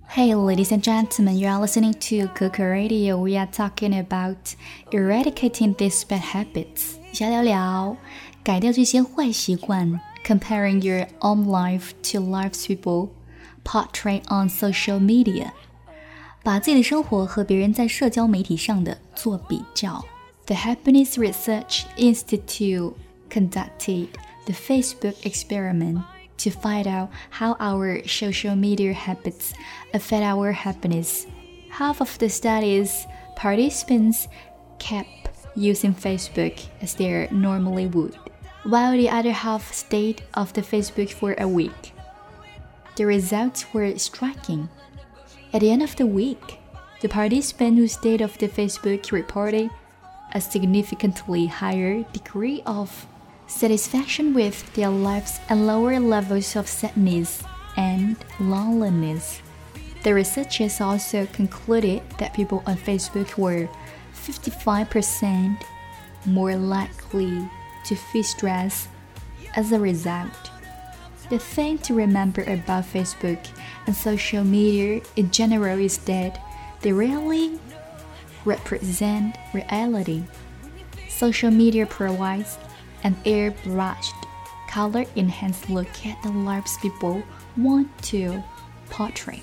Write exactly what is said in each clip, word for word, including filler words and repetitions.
Hey, ladies and gentlemen, you are listening to Coco Radio. We are talking about eradicating these bad habits. 小聊聊，改掉这些坏习惯。Comparing your own life to lives people portray on social media. 把自己的生活和别人在社交媒体上的做比较。The Happiness Research Institute conducted the Facebook experiment to find out how our social media habits affect our happiness. Half of the study's participants kept using Facebook as they normally would, while the other half stayed off the Facebook for a week. The results were striking. At the end of the week, the participant who stayed off the Facebook reported a significantly higher degree of satisfaction with their lives and lower levels of sadness and loneliness. The researchers also concluded that people on Facebook were fifty-five percent more likely to feel stress as a result. The thing to remember about Facebook and social media in general is that they rarely represent reality. Social media provides an airbrushed, color-enhanced look at the lives people want to portray.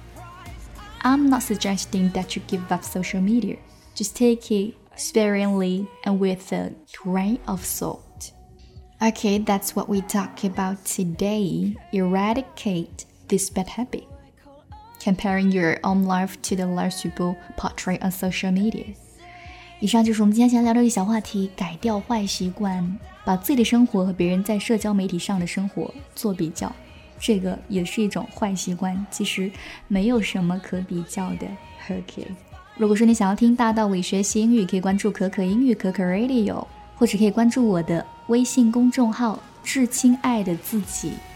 I'm not suggesting that you give up social media. Just take it sparingly and with a grain of salt. Okay, that's what we talk about today. Eradicate this bad habit. Comparing your own life to the lives people portray on social media. 以上就是我们今天想聊的一个小话题，改掉坏习惯，把自己的生活和别人在社交媒体上的生活做比较，这个也是一种坏习惯，其实没有什么可比较的。 OK， 如果说你想要听大道理学习英语，可以关注可可英语可可 Radio， 或者可以关注我的微信公众号致亲爱的自己。